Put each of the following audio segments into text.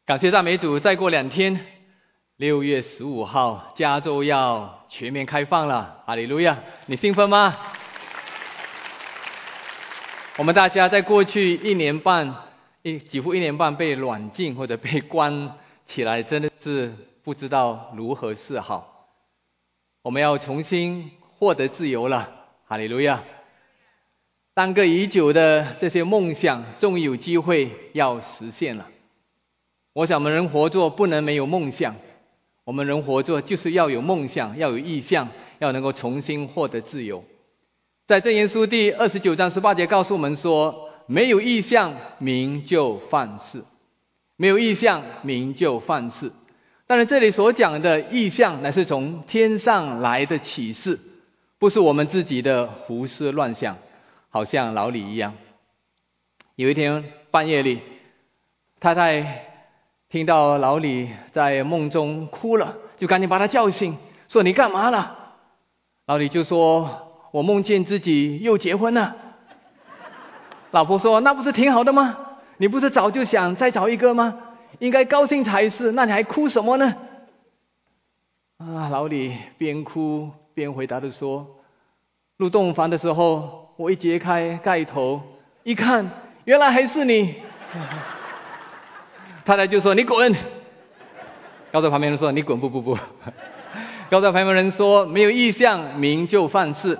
感谢赞美主，再过2天，6月15号，加州要全面开放了，哈利路亚！你兴奋吗？我们大家在过去1年半，几乎1年半被软禁或者被关起来，真的是不知道如何是好。我们要重新获得自由了，哈利路亚！耽搁已久的这些梦想，终于有机会要实现了。我想我们人活着不能没有梦想，我们人活着就是要有梦想，要有意向，要能够重新获得自由。在箴言书第29章18节告诉我们说，没有意向，民就犯事；没有意向，民就犯事。但是这里所讲的意向，乃是从天上来的启示，不是我们自己的胡思乱想，好像老李一样。有一天半夜里，太太听到老李在梦中哭了，就赶紧把他叫醒，说你干嘛了？老李就说，我梦见自己又结婚了。老婆说，那不是挺好的吗？你不是早就想再找一个吗？应该高兴才是，那你还哭什么呢？老李边哭边回答的说，入洞房的时候，我一揭开盖头一看，原来还是你。太太就说，你滚。告诉旁边人说，你滚，不。告诉旁边人说，没有意向，民就犯事。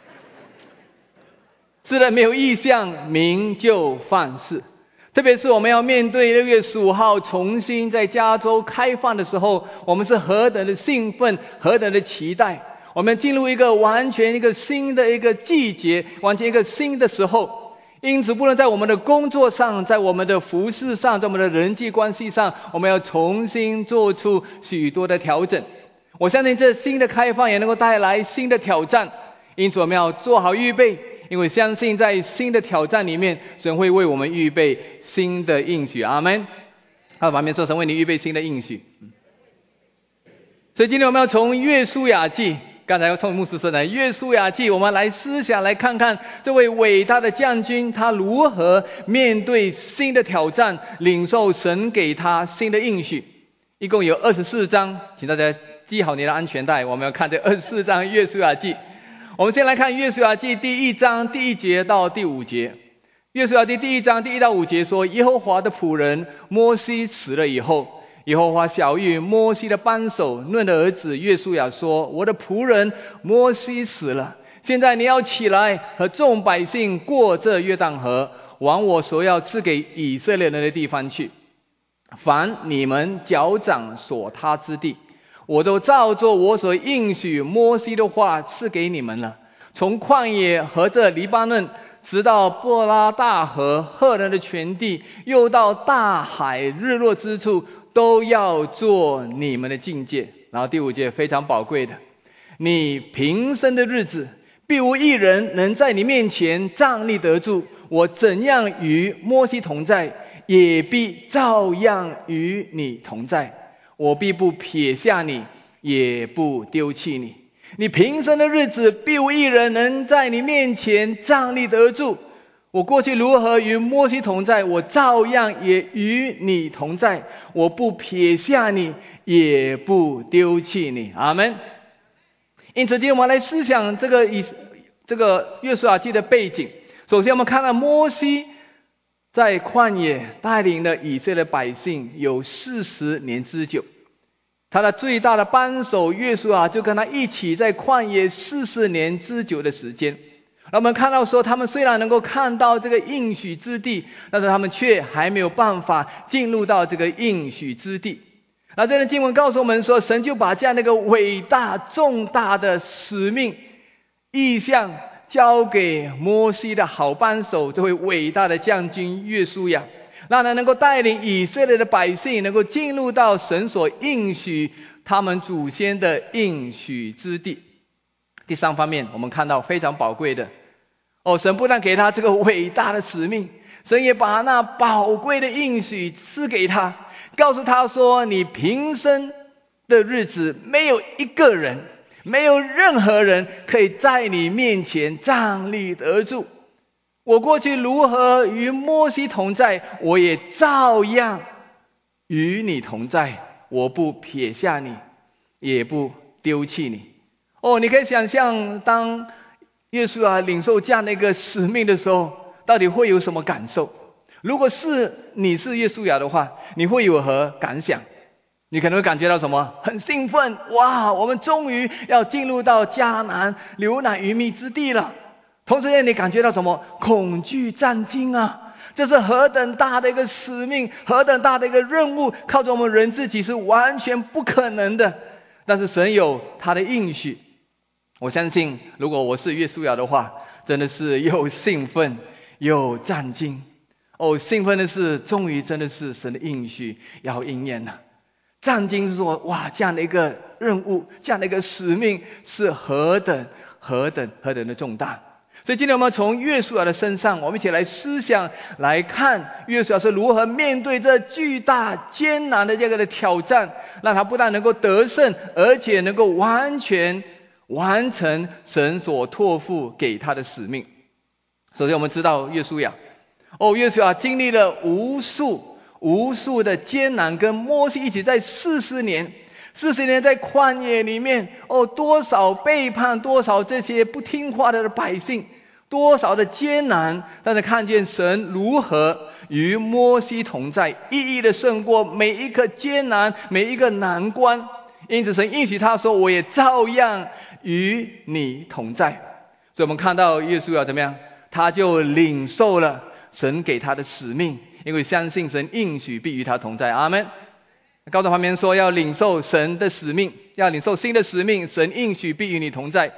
是的，没有意向，民就犯事。特别是我们要面对6月15号重新在加州开放的时候，我们是何等的兴奋，何等的期待。我们进入完全一个新的一个季节，完全一个新的时候。因此不能在我们的工作上，在我们的服事上，在我们的人际关系上，我们要重新做出许多的调整。我相信这新的开放也能够带来新的挑战，因此我们要做好预备，因为相信在新的挑战里面，神会为我们预备新的应许。阿们。他旁边说，神为你预备新的应许。所以今天我们要从约书亚记，刚才从牧师说的约书亚记，我们来思想，来看看这位伟大的将军，他如何面对新的挑战，领受神给他新的应许。一共有24章，请大家系好你的安全带，我们要看这24章约书亚记。我们先来看约书亚记第1章第1节到第5节。约书亚记第1章第1到5节说，耶和华的仆人摩西死了以后，耶和华晓谕摩西的扳手嫩的儿子约书亚说，我的仆人摩西死了，现在你要起来和众百姓过这约旦河，往我所要赐给以色列人的地方去。凡你们脚掌所踏之地，我都照着我所应许摩西的话赐给你们了。从旷野和这黎巴嫩，直到波拉大河赫人的全地，又到大海日落之处，都要做你们的境界。然后第5节非常宝贵的，你平生的日子，必无一人能在你面前站立得住。我怎样与摩西同在，也必照样与你同在。我必不撇下你，也不丢弃你。你平生的日子，必无一人能在你面前站立得住。我过去如何与摩西同在，我照样也与你同在。我不撇下你，也不丢弃你。阿们。因此今天我们来思想这个约书亚记的背景。首先我们看到摩西在旷野带领了以色列百姓有40年之久，他的最大的扳手约书亚就跟他一起在旷野40年之久的时间。我们看到说，他们虽然能够看到这个应许之地，但是他们却还没有办法进入到这个应许之地。那这段经文告诉我们说，神就把这样的一个伟大重大的使命意向交给摩西的好扳手，这位伟大的将军约书亚，让他能够带领以色列的百姓能够进入到神所应许他们祖先的应许之地。第3方面，我们看到非常宝贵的神不但给他这个伟大的使命，神也把那宝贵的应许赐给他，告诉他说，你平生的日子，没有一个人，没有任何人可以在你面前站立得住。我过去如何与摩西同在，我也照样与你同在，我不撇下你，也不丢弃你。你可以想象，当耶稣领受这样的一个使命的时候，到底会有什么感受？如果是你是耶稣的话，你会有何感想？你可能会感觉到什么？很兴奋，哇，我们终于要进入到迦南流奶与蜜之地了。同时你感觉到什么？恐惧战惊啊！这是何等大的一个使命，何等大的一个任务，靠着我们人自己是完全不可能的。但是神有他的应许，我相信如果我是约书亚的话，真的是又兴奋又战惊。兴奋的是终于真的是神的应许要应验了。战惊是说，哇，这样的一个任务，这样的一个使命是何等的重大。所以今天我们从约书亚的身上，我们一起来思想来看约书亚是如何面对这巨大艰难的这个的挑战，让他不但能够得胜，而且能够完全完成神所托付给他的使命。首先我们知道约书亚经历了无数的艰难，跟摩西一起在40年在旷野里面，多少背叛，多少这些不听话的百姓，多少的艰难，但是看见神如何与摩西同在，一一的胜过每一个艰难，每一个难关。因此神应许他说，我也照样与你同在。所以我们看到约书亚怎么样？他就领受了神给他的使命，因为相信神应许必与他同在。阿们。告诉旁边说，要领受神的使命，要领受新的使命，神应许必与你同在。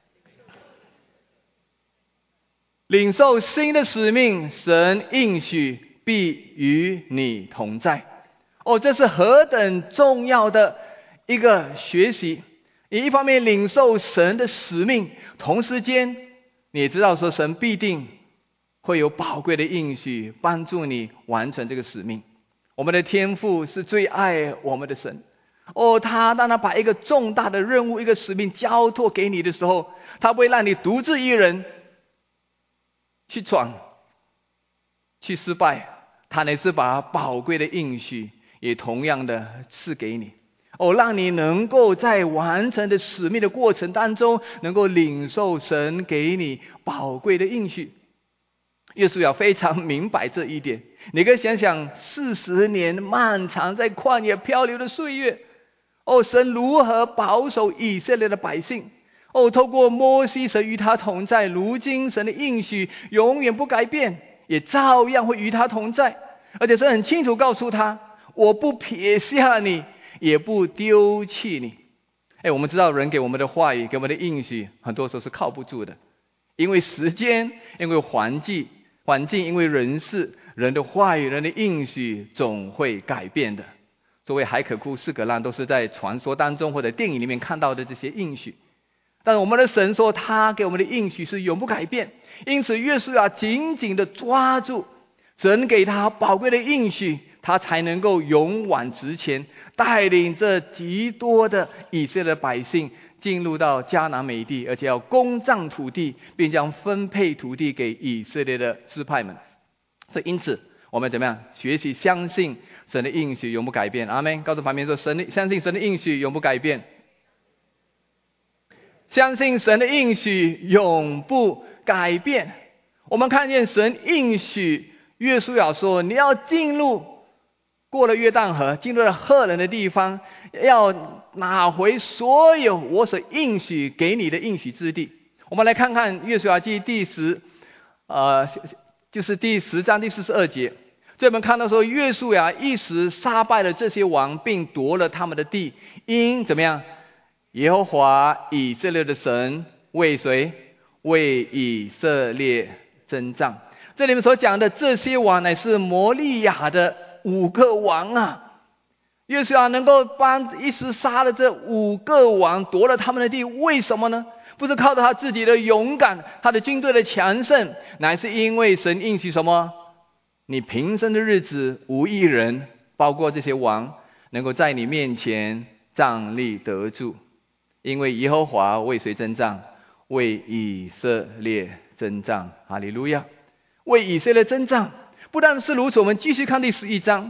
领受新的使命，神应许必与你同在。这是何等重要的一个学习。你一方面领受神的使命，同时间你也知道说神必定会有宝贵的应许帮助你完成这个使命。我们的天父是最爱我们的神，当他把一个重大的任务，一个使命交托给你的时候，他不会让你独自一人去闯去失败，他乃是把宝贵的应许也同样的赐给你，让你能够在完成的使命的过程当中，能够领受神给你宝贵的应许。约书亚非常明白这一点。你可以想想40年漫长在旷野漂流的岁月，神如何保守以色列的百姓，透过摩西神与他同在，如今神的应许永远不改变，也照样会与他同在，而且神很清楚告诉他，我不撇下你，也不丢弃你。我们知道人给我们的话语，给我们的应许，很多时候是靠不住的，因为时间，因为环境，因为人事，人的话语，人的应许总会改变的。作为海可库、士格兰都是在传说当中或者电影里面看到的这些应许，但是我们的神说他给我们的应许是永不改变。因此约书亚紧紧的抓住神给他宝贵的应许，他才能够勇往直前，带领这极多的以色列百姓进入到迦南美地，而且要攻占土地，并将分配土地给以色列的支派们。所以因此我们怎么样学习相信神的应许永不改变。阿们。告诉旁边说，相信神的应许永不改变。相信神的应许永不改变。我们看见神应许约书亚说，你要进入，过了约旦河，进入了赫人的地方，要拿回所有我所应许给你的应许之地。我们来看看约书亚记就是第10章第42节。这边看到说，约书亚一时杀败了这些王，并夺了他们的地，因怎么样？耶和华以色列的神为谁？为以色列征战。这里面所讲的这些王乃是摩利亚的5个王啊。约书亚能够一时杀了这5个王，夺了他们的地，为什么呢？不是靠着他自己的勇敢，他的军队的强盛，乃是因为神应许什么？你平生的日子无一人，包括这些王，能够在你面前站立得住，因为耶和华为谁征战？为以色列征战。哈利路亚！为以色列征战。不但是如此，我们继续看第11章。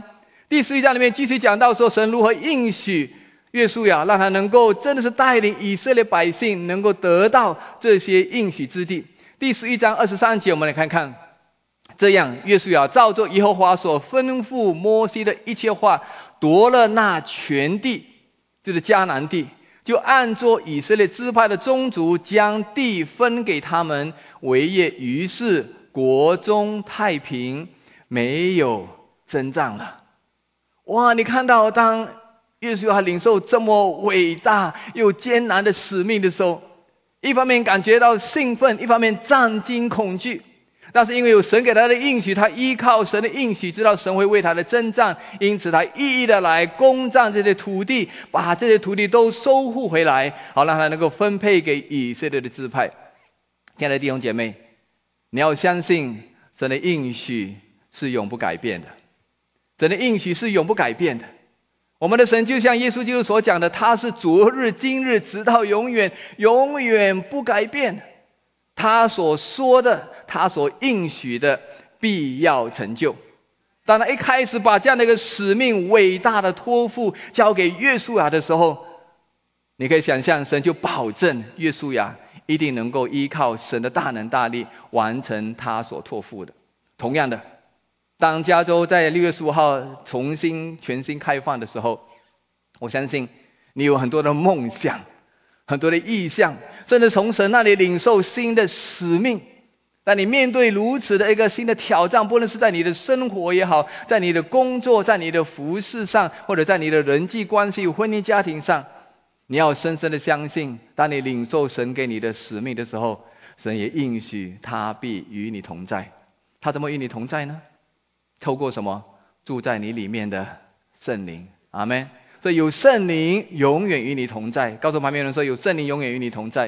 第11章里面继续讲到说，神如何应许约书亚，让他能够真的是带领以色列百姓能够得到这些应许之地。第11章23节，我们来看看。这样约书亚照着耶和华所吩咐摩西的一切话，夺了那全地，就是迦南地，就按着以色列支派的宗族，将地分给他们为业。于是国中太平，没有征战了。哇，你看到当约书亚领受这么伟大又艰难的使命的时候，一方面感觉到兴奋，一方面战惊恐惧。但是因为有神给他的应许，他依靠神的应许，知道神会为他的征战，因此他一一的来攻占这些土地，把这些土地都收复回来，好让他能够分配给以色列的支派。亲爱的弟兄姐妹，你要相信神的应许是永不改变的，神的应许是永不改变的。我们的神就像耶稣基督所讲的，他是昨日今日直到永远，永远不改变。他所说的，他所应许的必要成就。当他一开始把这样的一个使命伟大的托付交给约书亚的时候，你可以想象神就保证约书亚一定能够依靠神的大能大力完成他所托付的。同样的，当加州在6月15号重新全新开放的时候，我相信你有很多的梦想，很多的意向，甚至从神那里领受新的使命。当你面对如此的一个新的挑战，不论是在你的生活也好，在你的工作，在你的服事上，或者在你的人际关系、婚姻家庭上，你要深深的相信，当你领受神给你的使命的时候，神也应许他必与你同在。他怎么与你同在呢？透过什么？住在你里面的圣灵。阿们。所以有圣灵永远与你同在。告诉旁边人说，有圣灵永远与你同在。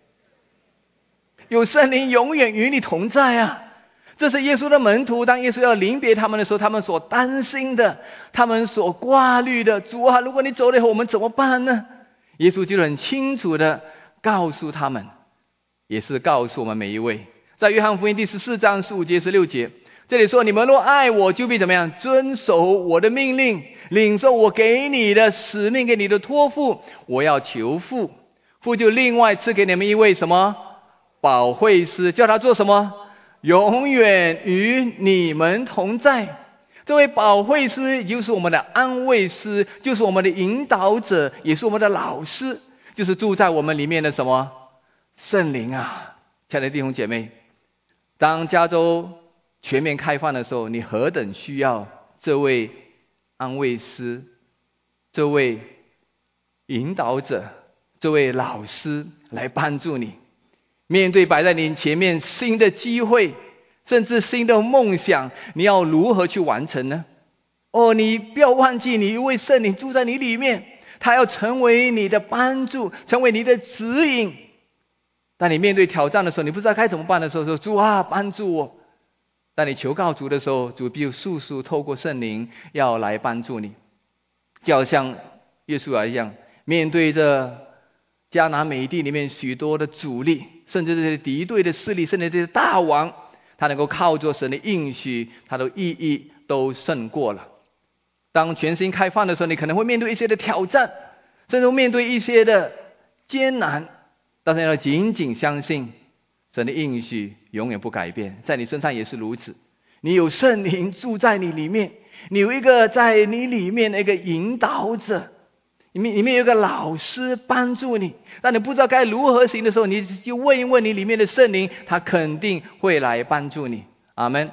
有圣灵永远与你同在啊！这是耶稣的门徒，当耶稣要临别他们的时候，他们所担心的，他们所挂虑的。主啊，如果你走了以后，我们怎么办呢？耶稣就很清楚的告诉他们，也是告诉我们每一位。在约翰福音第14章15节16节，这里说，你们若爱我，就必怎么样？遵守我的命令，领受我给你的使命，给你的托付。我要求父，父就另外赐给你们一位什么？保惠师，叫他做什么？永远与你们同在。这位保惠师就是我们的安慰师，就是我们的引导者，也是我们的老师，就是住在我们里面的什么？圣灵啊！亲爱的弟兄姐妹，当加州全面开放的时候，你何等需要这位安慰师，这位引导者，这位老师来帮助你面对摆在你前面新的机会，甚至新的梦想，你要如何去完成呢？你不要忘记，你一位圣灵住在你里面，他要成为你的帮助，成为你的指引。当你面对挑战的时候，你不知道该怎么办的时候，说主啊，帮助我。当你求告主的时候，主必速速透过圣灵要来帮助你。就好像约书亚一样，面对着迦南美地里面许多的阻力，甚至这些敌对的势力，甚至这些大王，他能够靠着神的应许，他的意义都胜过了。当全新开放的时候，你可能会面对一些的挑战，甚至面对一些的艰难，但是要紧紧相信神的应许永远不改变，在你身上也是如此。你有圣灵住在你里面，你有一个在你里面的一个引导者，里面有一个老师帮助你。当你不知道该如何行的时候，你就问一问你里面的圣灵，他肯定会来帮助你。阿们。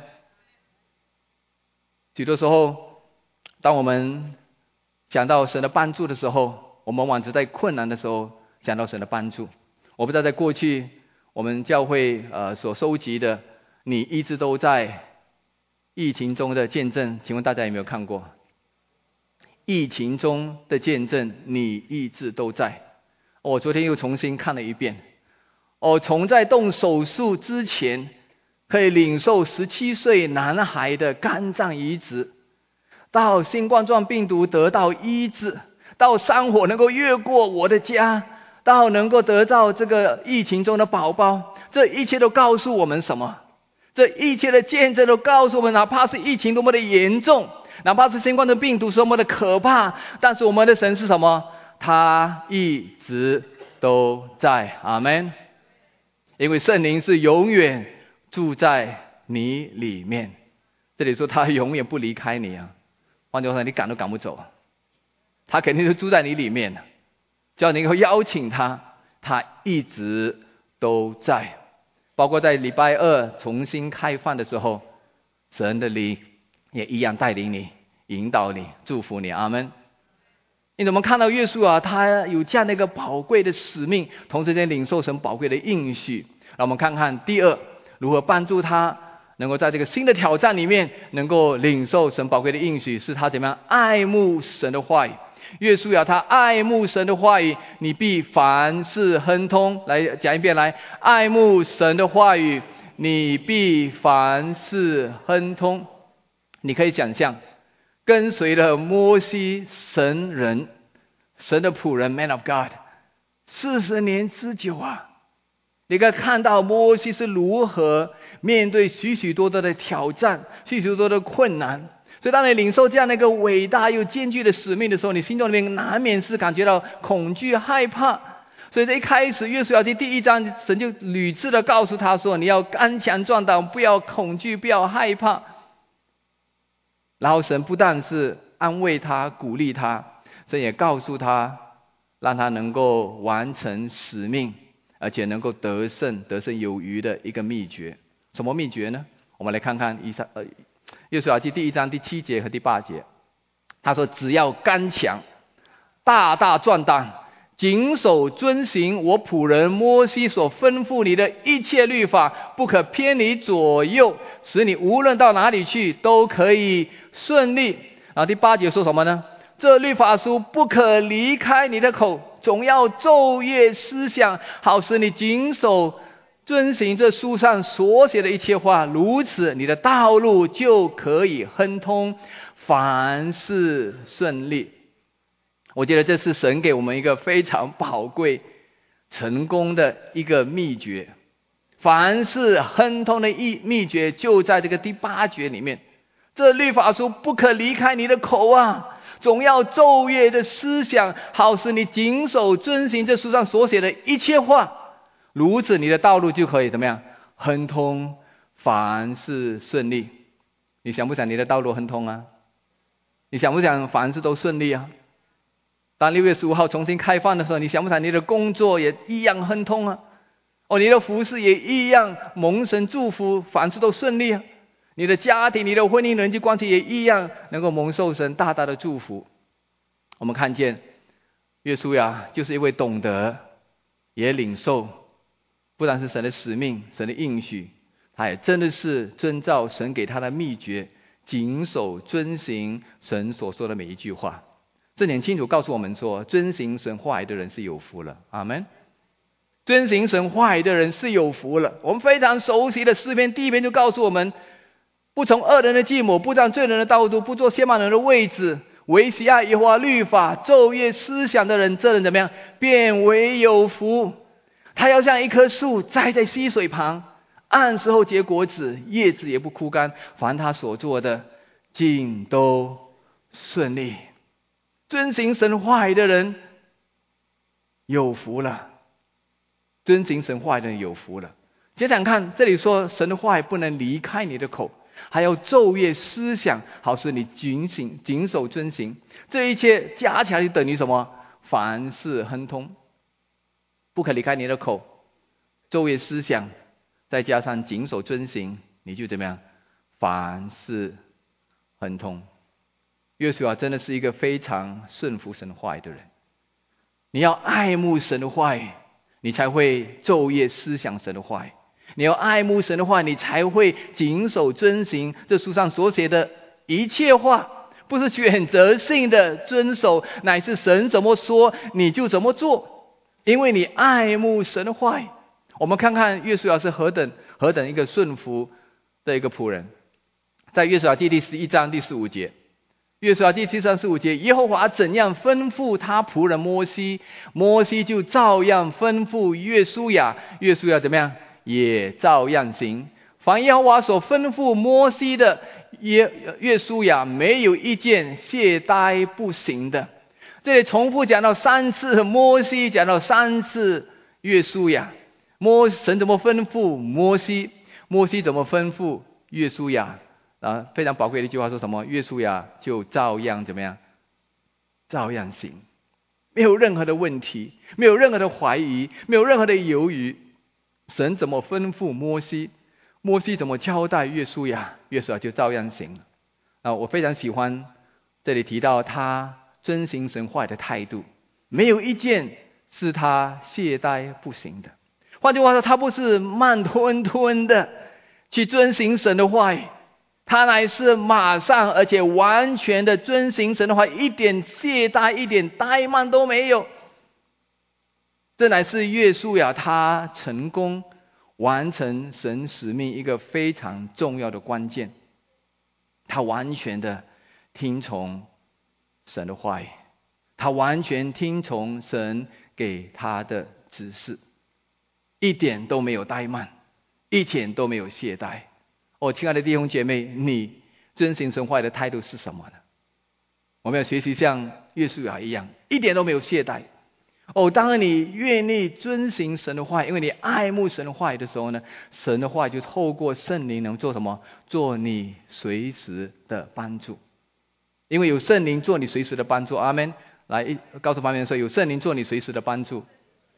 许多时候，当我们讲到神的帮助的时候，我们往往在困难的时候讲到神的帮助。我不知道在过去我们教会所收集的你一直都在疫情中的见证，请问大家有没有看过？疫情中的见证，你一直都在。我昨天又重新看了一遍。从在动手术之前可以领受17岁男孩的肝脏移植，到新冠状病毒得到医治，到山火能够越过我的家，到能够得到这个疫情中的宝宝，这一切都告诉我们什么？这一切的见证都告诉我们，哪怕是疫情多么的严重， 哪怕是新冠的病毒是多么的可怕，但是我们的神是什么？他一直都在。阿们。因为圣灵是永远住在你里面，这里说他永远不离开你啊，换句话说，你赶都赶不走，他肯定是住在你里面的，只要你能够邀请他，他一直都在。包括在礼拜二重新开放的时候，神的灵也一样带领你、引导你、祝福你。阿们。因此我们看到耶稣啊，他有这样的一个宝贵的使命，同时间领受神宝贵的应许。让我们看看第二，如何帮助他能够在这个新的挑战里面能够领受神宝贵的应许，是他怎么样爱慕神的话语。耶稣啊，他爱慕神的话语，你必凡事亨通。来讲一遍，来，爱慕神的话语，你必凡事亨通。你可以想象，跟随了摩西神人，神的仆人 Man of God 40年之久啊！你可以看到摩西是如何面对许许多多的挑战、许许多多的困难。所以当你领受这样的一个伟大又艰巨的使命的时候，你心中里面难免是感觉到恐惧害怕。所以在一开始约书亚记第1章，神就屡次的告诉他说，你要刚强壮胆，不要恐惧，不要害怕。然后神不但是安慰他、鼓励他，神也告诉他，让他能够完成使命，而且能够得胜有余的一个秘诀。什么秘诀呢？我们来看看约书亚记第1章第7节和第8节。他说，只要刚强，大大壮胆，谨守遵行我仆人摩西所吩咐你的一切律法，不可偏离左右，使你无论到哪里去都可以顺利。然后第8节说什么呢？这律法书不可离开你的口，总要昼夜思想，好使你谨守遵行这书上所写的一切话，如此你的道路就可以亨通，凡事顺利。我觉得这是神给我们一个非常宝贵、成功的一个秘诀。凡事亨通的秘诀就在这个第8节里面。这律法书不可离开你的口啊，总要昼夜的思想，好使你谨守遵行这书上所写的一切话，如此你的道路就可以怎么样？亨通，凡事顺利。你想不想你的道路亨通啊？你想不想凡事都顺利啊？当6月15号重新开放的时候，你想不想你的工作也一样亨通啊？你的服事也一样蒙神祝福，凡事都顺利啊？你的家庭、你的婚姻、人际关系也一样能够蒙受神大大的祝福。我们看见约书亚就是一位懂得也领受，不但是神的使命、神的应许，他也真的是遵照神给他的秘诀，谨守遵行神所说的每一句话。这点清楚告诉我们说，遵行神话语的人是有福了。阿们。遵行神话语的人是有福了。我们非常熟悉的诗篇第1篇就告诉我们，不从恶人的计谋，不占罪人的道路，不做亵慢人的位置，唯喜爱耶和华律法，昼夜思想的人，这人怎么样？便为有福。他要像一棵树栽在溪水旁，按时候结果子，叶子也不枯干，凡他所做的尽都顺利。遵行神话语的人有福了，遵行神话语的人有福了。想想看，这里说神的话语不能离开你的口，还要昼夜思想，好使你谨守遵行。这一切加起来就等于什么？凡事亨通。不可离开你的口，昼夜思想，再加上谨守遵行，你就怎么样？凡事亨通。约书亚真的是一个非常顺服神话语的人。你要爱慕神的话语，你才会昼夜思想神的话语。你要爱慕神的话，你才会谨守遵行这书上所写的一切话，不是选择性的遵守，乃是神怎么说你就怎么做，因为你爱慕神的话语。我们看看约书亚是何等一个顺服的一个仆人。在约书亚记第11章第15节，约书亚记7章15节，耶和华怎样吩咐他仆人摩西，摩西就照样吩咐约书亚，约书亚怎么样？也照样行， 凡耶和华所吩咐摩西的，约书亚没有一件懈怠不行的。这里重复讲到3次摩西，讲到3次约书亚。神怎么吩咐摩西，摩西怎么吩咐约书亚非常宝贵的一句话说什么？约书亚就照样怎么样？照样行，没有任何的问题，没有任何的怀疑，没有任何的犹豫。神怎么吩咐摩西，摩西怎么交代约书亚，约书亚就照样行。我非常喜欢这里提到他遵行神话的态度，没有一件是他懈怠不行的。换句话说，他不是慢吞吞的去遵行神的话语，他乃是马上而且完全的遵行神的话，一点懈怠一点怠慢都没有。这乃是约书亚他成功完成神使命一个非常重要的关键。他完全的听从神的话语，他完全听从神给他的指示，一点都没有怠慢，一点都没有懈怠。亲爱的弟兄姐妹，你遵行神话语的态度是什么呢？我们要学习像约书亚一样，一点都没有懈怠。当你愿意遵行神的话语，因为你爱慕神的话语的时候呢，神的话语就透过圣灵能做什么？做你随时的帮助。因为有圣灵做你随时的帮助。阿们。来，告诉旁边说，有圣灵做你随时的帮助。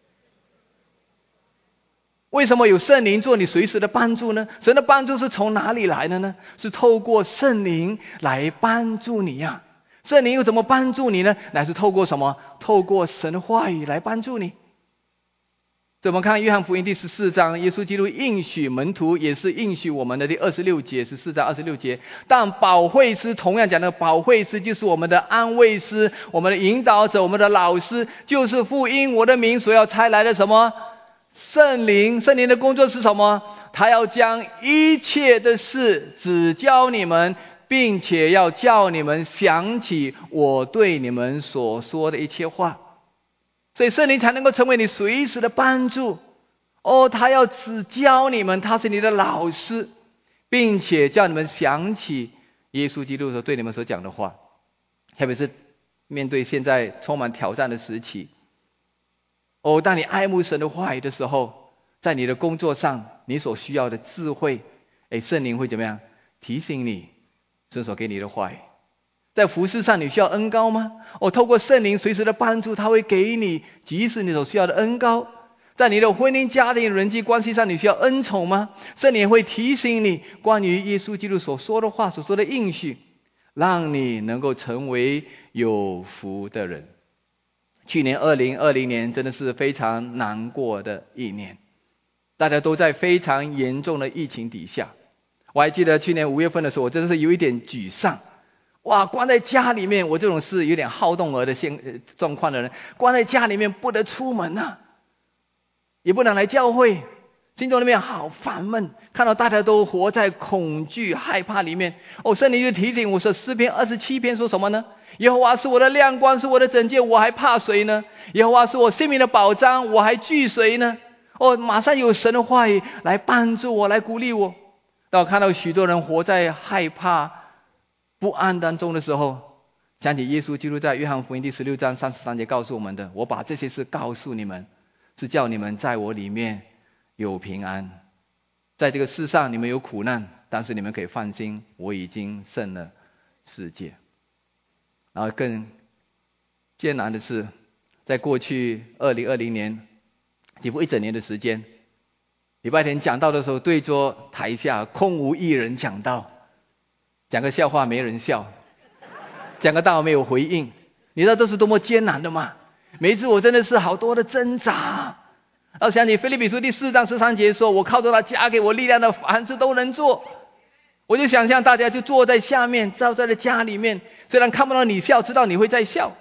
为什么有圣灵做你随时的帮助呢？神的帮助是从哪里来的呢？是透过圣灵来帮助你呀。圣灵又怎么帮助你呢？乃是透过什么？透过神的话语来帮助你。怎么看约翰福音第14章，耶稣基督应许门徒，也是应许我们的第26节，14章26节。但保惠师，同样讲的保惠师就是我们的安慰师，我们的引导者，我们的老师，就是父因我的名所要差来的什么？圣灵。圣灵的工作是什么？他要将一切的事指教你们，并且要叫你们想起我对你们所说的一切话。所以圣灵才能够成为你随时的帮助。他要指教你们，他是你的老师，并且叫你们想起耶稣基督所对你们所讲的话。特别是面对现在充满挑战的时期，当你爱慕神的话语的时候，在你的工作上你所需要的智慧，圣灵会怎么样提醒你遵守给你的话语。在服事上你需要恩膏吗？透过圣灵随时的帮助，他会给你即使你所需要的恩膏。在你的婚姻家庭人际关系上你需要恩宠吗？圣灵会提醒你关于耶稣基督所说的话，所说的应许，让你能够成为有福的人。去年2020年真的是非常难过的一年，大家都在非常严重的疫情底下。我还记得去年5月份的时候，我真的是有一点沮丧。关在家里面，我这种是有点好动儿的状况的人，关在家里面不得出门也不能来教会，心中里面好烦闷，看到大家都活在恐惧害怕里面。圣灵就提醒我说，诗篇27篇说什么呢？耶和华是我的亮光，是我的拯救，我还怕谁呢？耶和华是我性命的保障，我还惧谁呢？马上有神的话语来帮助我，来鼓励我。当我看到许多人活在害怕不安当中的时候，想起耶稣基督在约翰福音第16章33节告诉我们的，我把这些事告诉你们，是叫你们在我里面有平安。在这个世上你们有苦难，但是你们可以放心，我已经胜了世界。然后更艰难的是，在过去2020年几乎一整年的时间，礼拜天讲道的时候，对着台下空无一人讲道，讲个笑话没人笑，讲个道没有回应。你知道这是多么艰难的吗？每一次我真的是好多的挣扎。想起腓立比书第4章13节说，我靠着他加给我力量的凡事都能做。我就想象大家就坐在下面，照在家里面，虽然看不到你笑，知道你会在笑。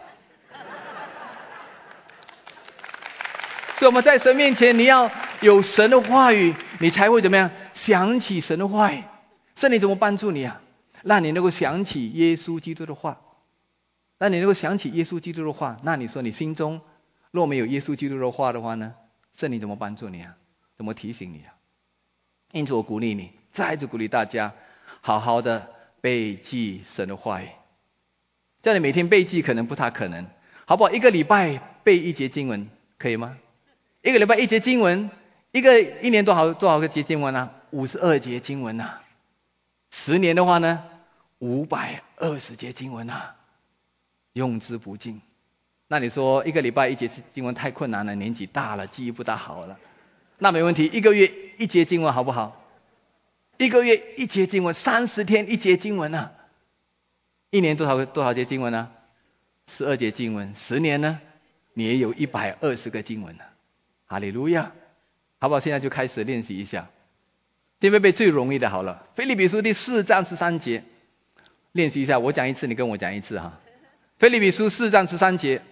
所以我们在神面前，你要有神的话语，你才会怎么样想起神的话语。圣灵怎么帮助你让你能够想起耶稣基督的话。让你能够想起耶稣基督的话，那你说你心中若没有耶稣基督的话的话呢？圣灵怎么帮助你怎么提醒你因此我鼓励你， 再次鼓励大家，好好的背记神的话语。叫你每天背记可能不太可能，好不好？一个礼拜背一节经文可以吗？一个礼拜一节经文，一年多少个节经文啊？52节经文啊。10年的话呢，520节经文啊，用之不尽。那你说一个礼拜一节经文太困难了，年纪大了，记忆不大好了。那没问题，一个月一节经文好不好？一个月一节经文，30天一节经文啊。一年多少节经文呢？12节经文。10年呢，你也有120个经文了。哈利路亚！好不好？现在就开始练习一下。弟兄们，最容易的好了，腓立比书第4章13节，练习一下。我讲一次，你跟我讲一次哈。腓立比书4章13节，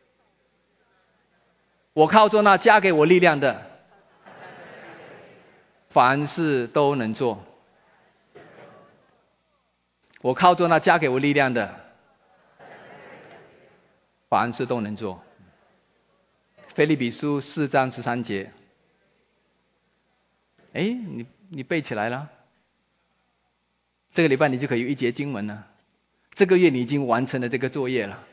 我靠着那加给我力量的，凡事都能做。我靠着那加给我力量的，凡事都能做。腓立比书4章13节，你背起来了，这个礼拜你就可以有一节经文了。这个月你已经完成了这个作业了。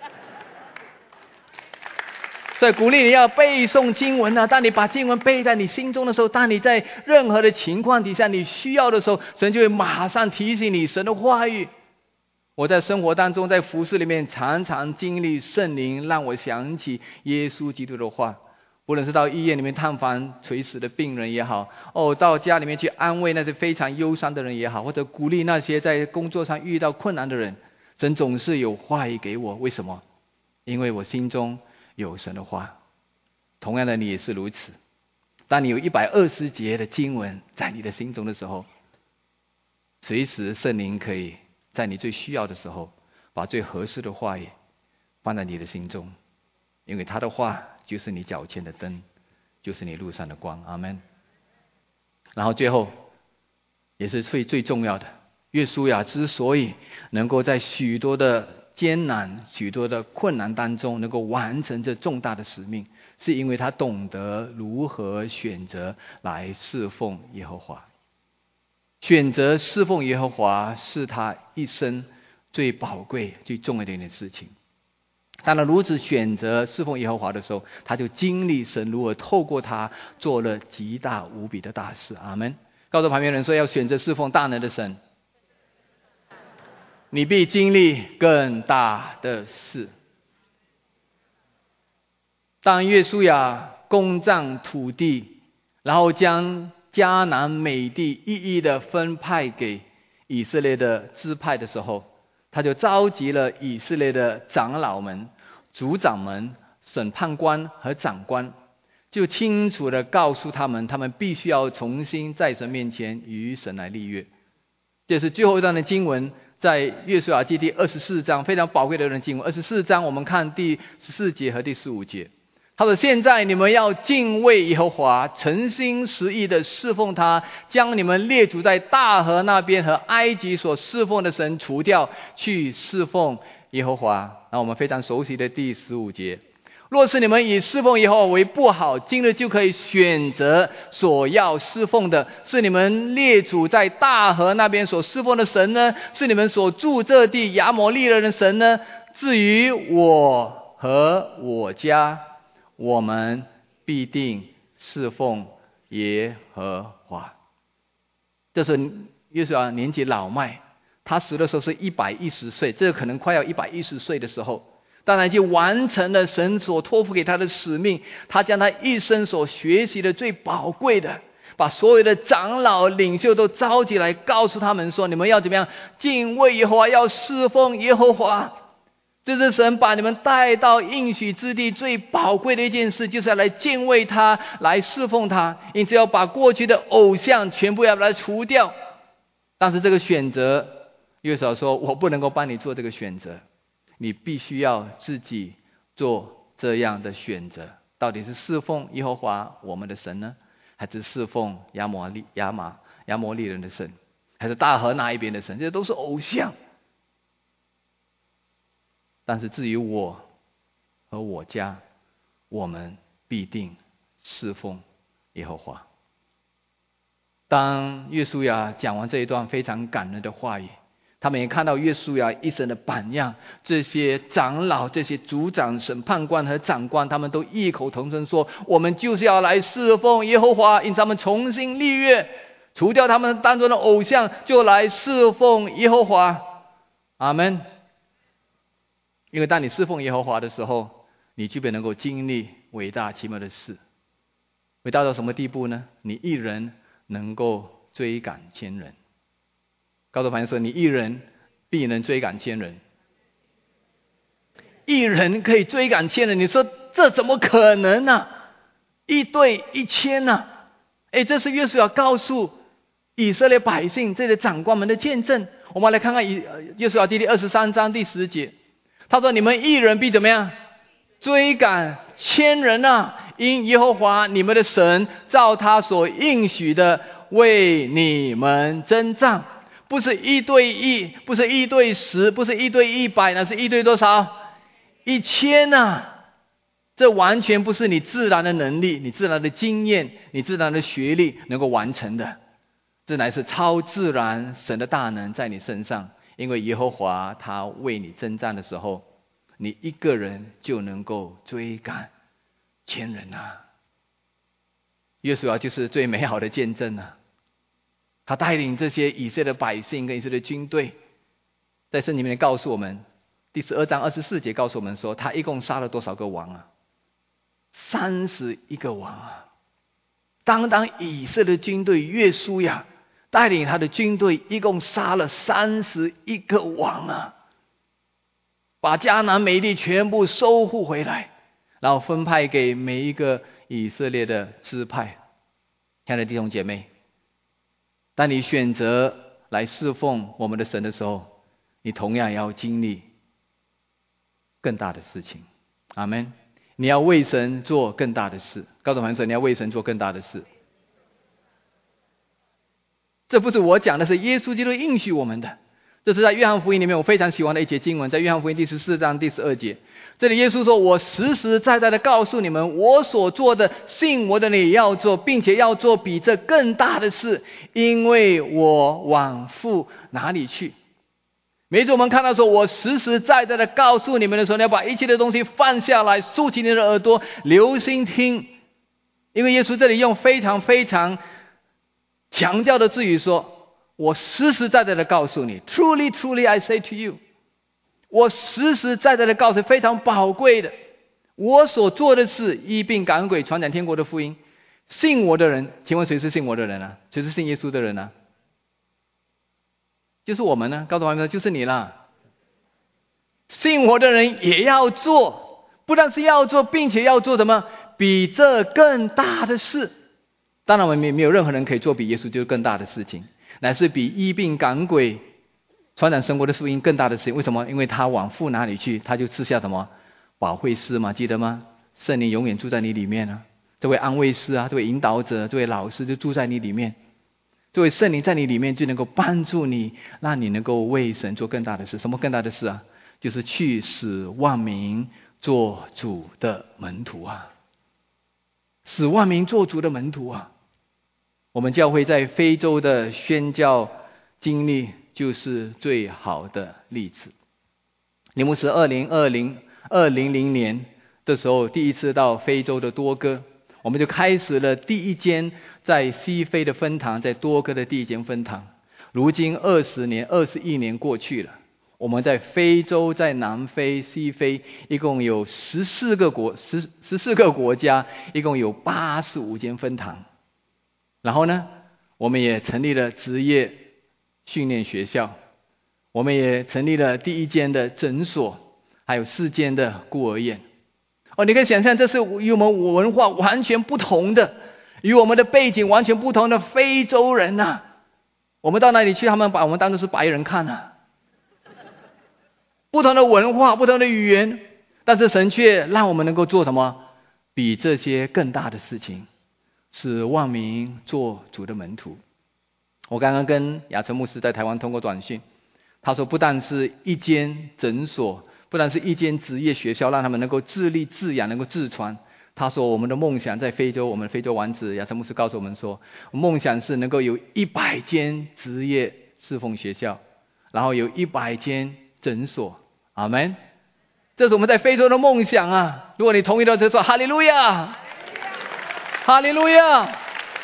所以鼓励你要背诵经文啊！当你把经文背在你心中的时候，当你在任何的情况底下你需要的时候，神就会马上提醒你神的话语。我在生活当中，在服事里面常常经历圣灵让我想起耶稣基督的话，无论是到医院里面探访垂死的病人也好，到家里面去安慰那些非常忧伤的人也好，或者鼓励那些在工作上遇到困难的人，神总是有话语给我。为什么？因为我心中有神的话。同样的，你也是如此。当你有120节的经文在你的心中的时候，随时圣灵可以在你最需要的时候，把最合适的话语放在你的心中，因为他的话就是你脚前的灯，就是你路上的光。阿们。然后最后也是最重要的，约书亚之所以能够在许多的艰难、许多的困难当中能够完成这重大的使命，是因为他懂得如何选择来侍奉耶和华。选择侍奉耶和华是他一生最宝贵、最重要的一件事情。当他如此选择侍奉耶和华的时候，他就经历神如何透过他做了极大无比的大事。阿们。告诉旁边人说，要选择侍奉大能的神，你必经历更大的事。当约书亚攻占土地，然后将迦南美地一一的分派给以色列的支派的时候，他就召集了以色列的长老们、族长们、审判官和长官，就清楚的告诉他们，他们必须要重新在神面前与神来立约。这是最后一段的经文，在约书亚记第24章，非常宝贵的一段经文。24章我们看第14节和第15节，他说，现在你们要敬畏耶和华，诚心实意的侍奉他，将你们列祖在大河那边和埃及所侍奉的神除掉，去侍奉耶和华。那我们非常熟悉的第15节，若是你们以侍奉耶和华为不好，今日就可以选择所要侍奉的，是你们列祖在大河那边所侍奉的神呢，是你们所住这地亚摩利人的神呢？至于我和我家，我们必定侍奉耶和华。这是约书亚年纪老迈，他死的时候是110岁，这可能快要110岁的时候，当然就完成了神所托付给他的使命。他将他一生所学习的最宝贵的，把所有的长老领袖都召集来，告诉他们说，你们要怎么样敬畏耶和华，要侍奉耶和华。这是神把你们带到应许之地最宝贵的一件事，就是要来敬畏他，来侍奉他。因此要把过去的偶像全部要把它除掉。但是这个选择，约书亚说，我不能够帮你做这个选择，你必须要自己做这样的选择。到底是侍奉耶和华我们的神呢，还是侍奉亚摩利人的神，还是大河那一边的神？这些都是偶像。但是至于我和我家，我们必定侍奉耶和华。 当约书亚讲完这一段非常感人的话语，他们也看到约书亚一生的榜样，这些长老、这些族长、审判官和长官，他们都异口同声说，我们就是要来侍奉耶和华，因此他们重新立约，除掉他们当中的偶像，就来侍奉耶和华。阿们。因为当你侍奉耶和华的时候，你就能够经历伟大奇妙的事。伟大到什么地步呢？你一人能够追赶千人。告诉朋友说，你一人必能追赶千人。一人可以追赶千人，你说这怎么可能呢？一对1000呢？这是约书亚告诉以色列百姓这些长官们的见证。我们来看看约书亚记第23章第10节，他说，你们一人必怎么样？追赶千人啊！因耶和华你们的神照他所应许的为你们征战。不是1对1，不是1对10，不是1对100，那是1对多少？1000啊！这完全不是你自然的能力、你自然的经验、你自然的学历能够完成的，这乃是超自然神的大能在你身上。因为耶和华他为你征战的时候，你一个人就能够追赶千人啊！约书亚就是最美好的见证啊！他带领这些以色列的百姓跟以色列的军队，在圣经里面告诉我们，第12章24节告诉我们说，他一共杀了多少个王啊？31个王啊！当以色列的军队约书亚带领他的军队一共杀了31个王啊，把迦南美地全部收复回来，然后分派给每一个以色列的支派。亲爱的弟兄姐妹，当你选择来侍奉我们的神的时候，你同样要经历更大的事情。阿们。你要为神做更大的事。告诉朋友说，你要为神做更大的事。这不是我讲的，是耶稣基督应许我们的。这是在约翰福音里面我非常喜欢的一节经文，在约翰福音第14章第12节，这里耶稣说，我实实在在的告诉你们，我所做的信我的你也要做，并且要做比这更大的事，因为我往父哪里去。每次我们看到说我实实在在的告诉你们的时候，你要把一切的东西放下来，竖起你的耳朵，留心听。因为耶稣这里用非常非常强调的字语说，我实实在在的告诉你， Truly truly I say to you， 我实实在在的告诉你，非常宝贵的，我所做的事，医病赶鬼，传讲天国的福音。信我的人，请问谁是信我的人啊？谁是信耶稣的人啊？就是我们呢，告诉我们就是你啦。信我的人也要做，不但是要做，并且要做什么？比这更大的事。当然我们没有任何人可以做比耶稣就是更大的事情，乃是比医病赶鬼传讲神国的福音更大的事情。为什么？因为他往父哪里去，他就赐下什么保惠师嘛，记得吗？圣灵永远住在你里面啊，这位安慰师啊，这位引导者，这位老师就住在你里面。这位圣灵在你里面就能够帮助你，让你能够为神做更大的事。什么更大的事啊？就是去使万民做主的门徒啊！使万民做主的门徒啊！我们教会在非洲的宣教经历就是最好的例子。尼姆斯2000年的时候第一次到非洲的多哥，我们就开始了第一间在西非的分堂，在多哥的第一间分堂。如今21年过去了，我们在非洲，在南非、西非一共有14个国家，一共有85间分堂。然后呢，我们也成立了职业训练学校，我们也成立了第一间的诊所，还有4间的孤儿院。你可以想象，这是与我们文化完全不同的，与我们的背景完全不同的非洲人啊！我们到哪里去，他们把我们当作是白人看啊！不同的文化，不同的语言，但是神却让我们能够做什么？比这些更大的事情，使万民做主的门徒。我刚刚跟亚诚牧师在台湾通过短讯，他说不但是一间诊所，不但是一间职业学校，让他们能够自立自养，能够自传， 他说我们的梦想在非洲，我们非洲王子亚瑟牧师告诉我们说，梦想是能够有100间职业侍奉学校，然后有100间诊所。阿们。这是我们在非洲的梦想啊！如果你同意的就说哈利路亚，哈利路亚。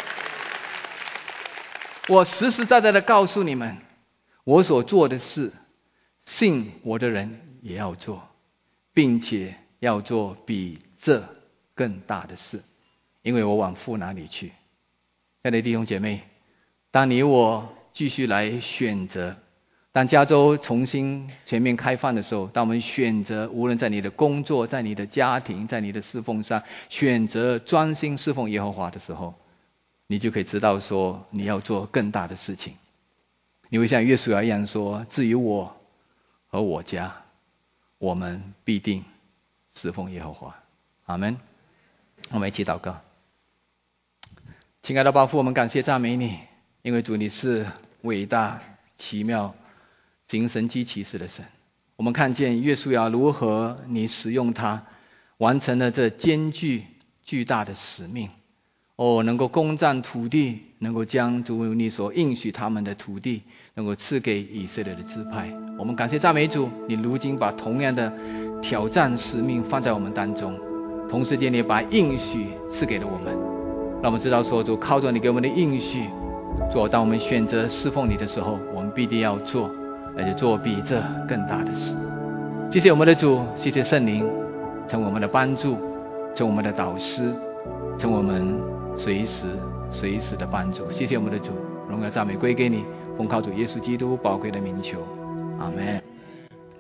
我实实在在的告诉你们，我所做的事，信我的人也要做，并且要做比这更大的事，因为我往父那里去。亲爱的弟兄姐妹，当你我继续来选择，当加州重新全面开放的时候，当我们选择无论在你的工作，在你的家庭，在你的侍奉上，选择专心侍奉耶和华的时候，你就可以知道说你要做更大的事情。你会像约书亚一样说，至于我和我家，我们必定侍奉耶和华。阿们。我们一起祷告。亲爱的爸父，我们感谢赞美你，因为主你是伟大奇妙行神迹奇事的神。我们看见约书亚如何你使用他完成了这艰巨大的使命，能够攻占土地，能够将主你所应许他们的土地能够赐给以色列的支派。我们感谢赞美主，你如今把同样的挑战使命放在我们当中，同时间你把应许赐给了我们，让我们知道说主靠着你给我们的应许，主当我们选择侍奉你的时候，我们必定要做，而且做比这更大的事。谢谢我们的主，谢谢圣灵成为我们的帮助，成为我们的导师，成为我们随时的帮助。谢谢我们的主，荣耀赞美归给你，奉靠主耶稣基督宝贵的名求，阿们。